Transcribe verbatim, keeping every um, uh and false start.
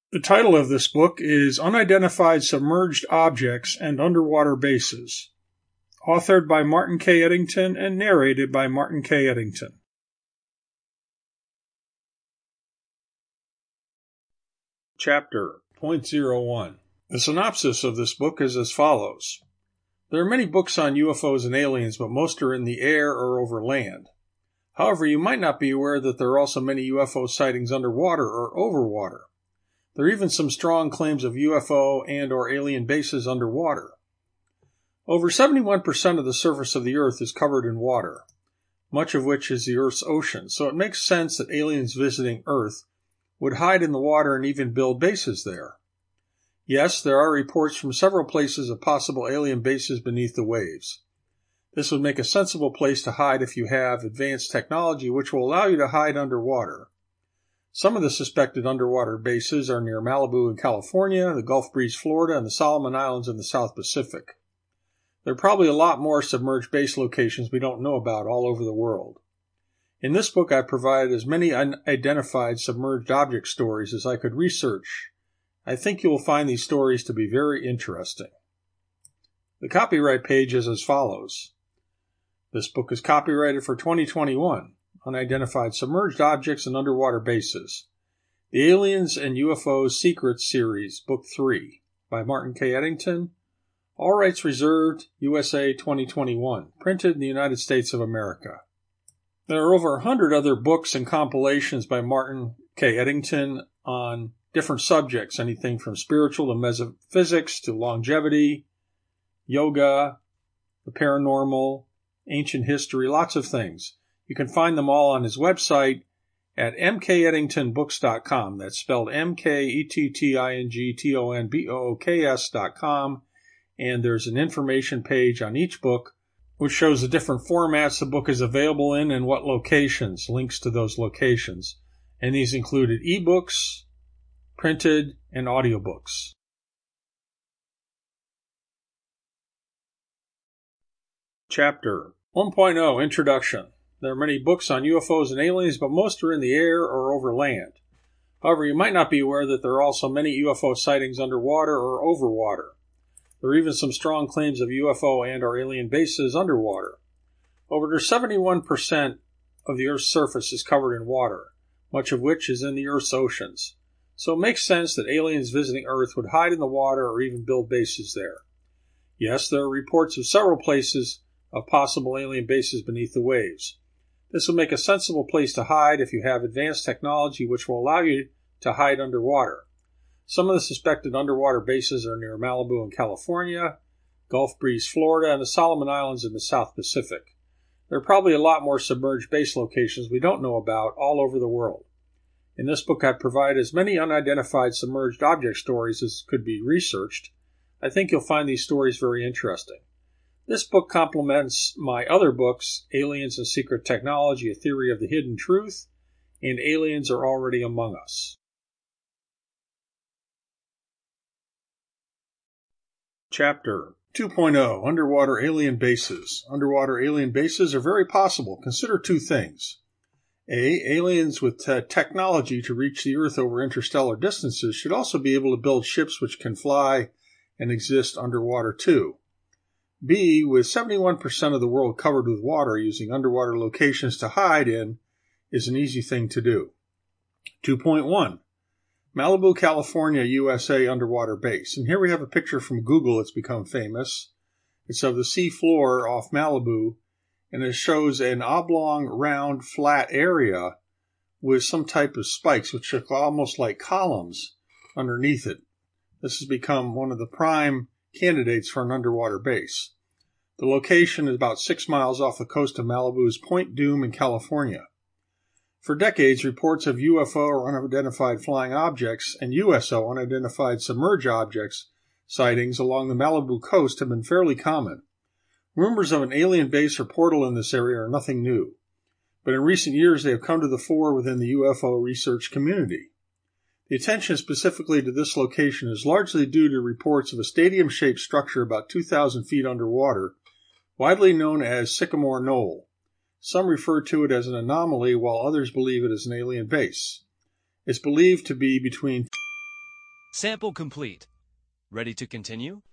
The title of this book is Unidentified Submerged Objects and Underwater Bases, authored by Martin K. Eddington and narrated by Martin K. Eddington. Chapter point oh one. The synopsis of this book is as follows. There are many books on U F Os and aliens, but most are in the air or over land. However, you might not be aware that there are also many U F O sightings underwater or over water. There are even some strong claims of U F O and or alien bases underwater. Over seventy-one percent of the surface of the Earth is covered in water, much of which is the Earth's ocean, so it makes sense that aliens visiting Earth would hide in the water and even build bases there. Yes, there are reports from several places of possible alien bases beneath the waves. This would make a sensible place to hide if you have advanced technology which will allow you to hide underwater. Some of the suspected underwater bases are near Malibu in California, the Gulf Breeze, Florida, and the Solomon Islands in the South Pacific. There are probably a lot more submerged base locations we don't know about all over the world. In this book, I provided as many unidentified submerged object stories as I could research. I think you will find these stories to be very interesting. The copyright page is as follows. This book is copyrighted for twenty twenty-one. Unidentified Submerged Objects and Underwater Bases. The Aliens and U F Os Secrets Series, Book three, by Martin K. Eddington. All rights reserved, U S A twenty twenty-one. Printed in the United States of America. There are over a hundred other books and compilations by Martin K. Eddington on different subjects, anything from spiritual to metaphysics to longevity, yoga, the paranormal, ancient history, lots of things. You can find them all on his website at m k eddington books dot com. That's spelled M K E T T I N G T O N B O O K S dot com. And there's an information page on each book which shows the different formats the book is available in and what locations, links to those locations. And these included ebooks, printed, and audiobooks. Chapter one point oh Introduction. There are many books on U F Os and aliens, but most are in the air or over land. However, you might not be aware that there are also many U F O sightings underwater or over water. There are even some strong claims of U F O and or alien bases underwater. Over seventy-one percent of the Earth's surface is covered in water, much of which is in the Earth's oceans. So it makes sense that aliens visiting Earth would hide in the water or even build bases there. Yes, there are reports of several places of possible alien bases beneath the waves. This will make a sensible place to hide if you have advanced technology which will allow you to hide underwater. Some of the suspected underwater bases are near Malibu in California, Gulf Breeze, Florida, and the Solomon Islands in the South Pacific. There are probably a lot more submerged base locations we don't know about all over the world. In this book, I provide as many unidentified submerged object stories as could be researched. I think you'll find these stories very interesting. This book complements my other books, Aliens and Secret Technology, A Theory of the Hidden Truth, and Aliens Are Already Among Us. Chapter two point oh Underwater Alien Bases. Underwater alien bases are very possible. Consider two things. A. Aliens with te- technology to reach the Earth over interstellar distances should also be able to build ships which can fly and exist underwater too. B. With seventy-one percent of the world covered with water, using underwater locations to hide in is an easy thing to do. two point one Malibu, California, U S A underwater base. And here we have a picture from Google. It's become famous. It's of the sea floor off Malibu, and it shows an oblong, round, flat area with some type of spikes, which look almost like columns underneath it. This has become one of the prime candidates for an underwater base. The location is about six miles off the coast of Malibu's Point Dume in California. For decades, reports of U F O or unidentified flying objects and U S O, unidentified submerged objects, sightings along the Malibu coast have been fairly common. Rumors of an alien base or portal in this area are nothing new, but in recent years they have come to the fore within the U F O research community. The attention specifically to this location is largely due to reports of a stadium-shaped structure about two thousand feet underwater, widely known as Sycamore Knoll. Some refer to it as an anomaly, while others believe it is an alien base. It's believed to be between Sample complete. Ready to continue?